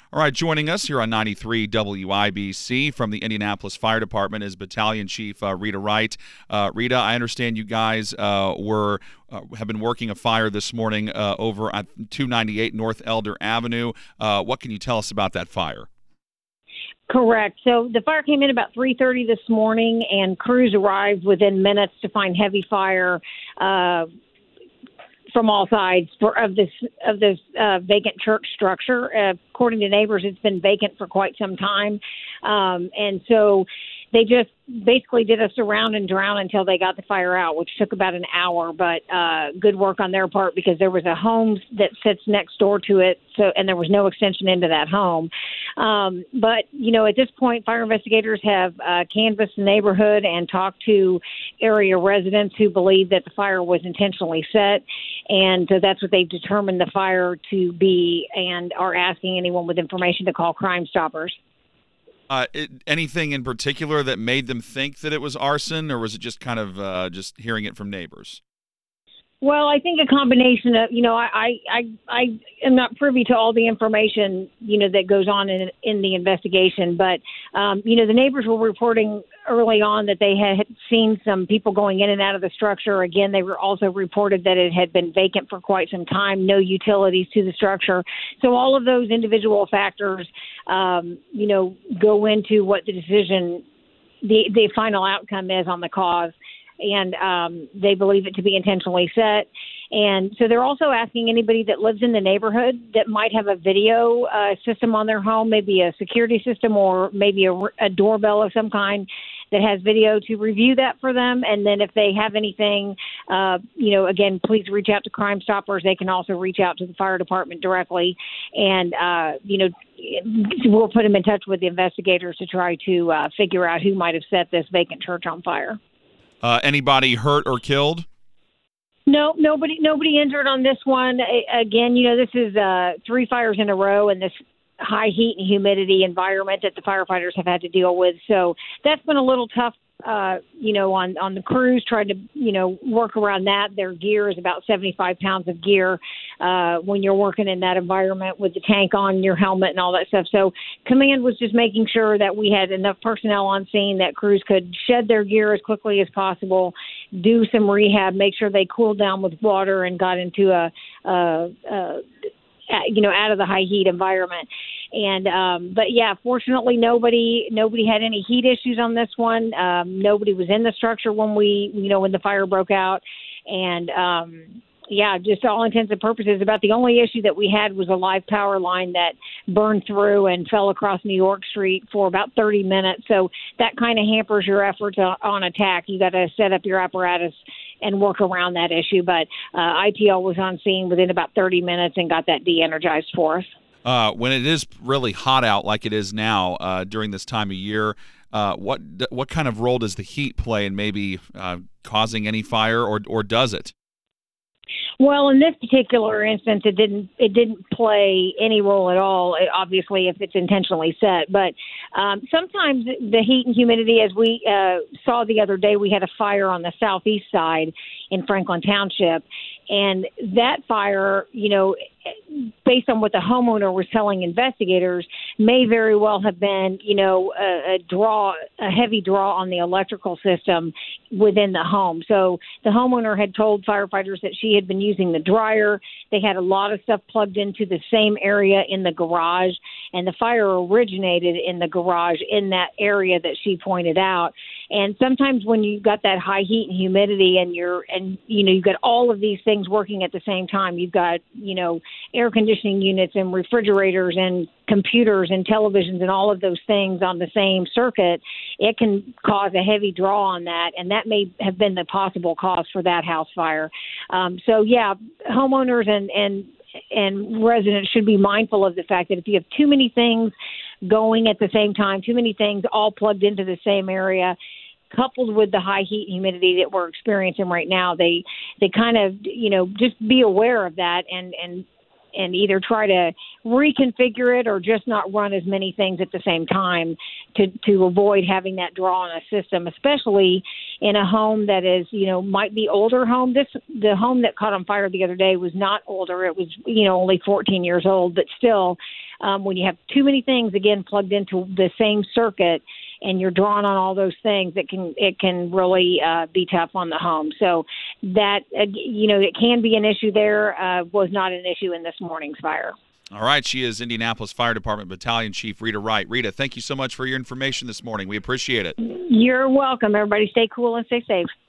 All right, joining us here on 93 WIBC from the Indianapolis Fire Department is Battalion Chief Rita Wright. Rita, I understand you guys have been working a fire this morning over at 298 North Elder Avenue. What can you tell us about that fire? Correct. So the fire came in about 3:30 this morning, and crews arrived within minutes to find heavy fire from all sides of this vacant church structure. According to neighbors, it's been vacant for quite some time, and so they just basically did a surround and drown until they got the fire out, which took about an hour. But good work on their part, because there was a home that sits next door to it, and there was no extension into that home. But at this point, fire investigators have canvassed the neighborhood and talked to area residents who believe that the fire was intentionally set, and that's what they've determined the fire to be, and are asking anyone with information to call Crime Stoppers. Anything in particular that made them think that it was arson, or was it just kind of just hearing it from neighbors? Well, I think a combination of, I am not privy to all the information, that goes on in the investigation. But, the neighbors were reporting early on that they had seen some people going in and out of the structure. Again, they were also reported that it had been vacant for quite some time, no utilities to the structure. So all of those individual factors, go into what the decision, the final outcome is on the cause. And they believe it to be intentionally set. And so they're also asking anybody that lives in the neighborhood that might have a video system on their home, maybe a security system or maybe a doorbell of some kind that has video, to review that for them. And then if they have anything, again, please reach out to Crime Stoppers. They can also reach out to the fire department directly. And, we'll put them in touch with the investigators to try to figure out who might have set this vacant church on fire. Anybody hurt or killed? No, nobody injured on this one. Again, this is 3 fires in a row in this high heat and humidity environment that the firefighters have had to deal with. So that's been a little tough, on the crews trying to, work around that. Their gear is about 75 pounds of gear when you're working in that environment with the tank on, your helmet and all that stuff. So command was just making sure that we had enough personnel on scene that crews could shed their gear as quickly as possible, do some rehab, make sure they cooled down with water and got into out of the high heat environment. And, but yeah, fortunately nobody had any heat issues on this one. Nobody was in the structure when when the fire broke out. And, just all intents and purposes, about the only issue that we had was a live power line that burned through and fell across New York Street for about 30 minutes. So that kind of hampers your efforts on attack. You got to set up your apparatus and work around that issue. But IPL was on scene within about 30 minutes and got that de-energized for us. When it is really hot out like it is now during this time of year, what kind of role does the heat play in maybe causing any fire, or does it? Well, in this particular instance, it didn't play any role at all, obviously, if it's intentionally set. But sometimes the heat and humidity, as we saw the other day, we had a fire on the southeast side in Franklin Township. And that fire, based on what the homeowner was telling investigators, may very well have been, a heavy draw on the electrical system within the home. So the homeowner had told firefighters that she had been using the dryer. They had a lot of stuff plugged into the same area in the garage, and the fire originated in the garage in that area that she pointed out. And sometimes when you've got that high heat and humidity and you've got all of these things working at the same time, you've got, air conditioning units and refrigerators and computers and televisions and all of those things on the same circuit, it can cause a heavy draw on that. And that may have been the possible cause for that house fire. Homeowners and residents should be mindful of the fact that if you have too many things going at the same time, too many things all plugged into the same area, coupled with the high heat and humidity that we're experiencing right now, they kind of, just be aware of that and and either try to reconfigure it or just not run as many things at the same time to avoid having that draw on a system, especially in a home that is, might be older home. The home that caught on fire the other day was not older. It was, only 14 years old, but still, when you have too many things, again, plugged into the same circuit, and you're drawn on all those things, it can really be tough on the home. So that, it can be an issue there, was not an issue in this morning's fire. All right. She is Indianapolis Fire Department Battalion Chief Rita Wright. Rita, thank you so much for your information this morning. We appreciate it. You're welcome. Everybody stay cool and stay safe.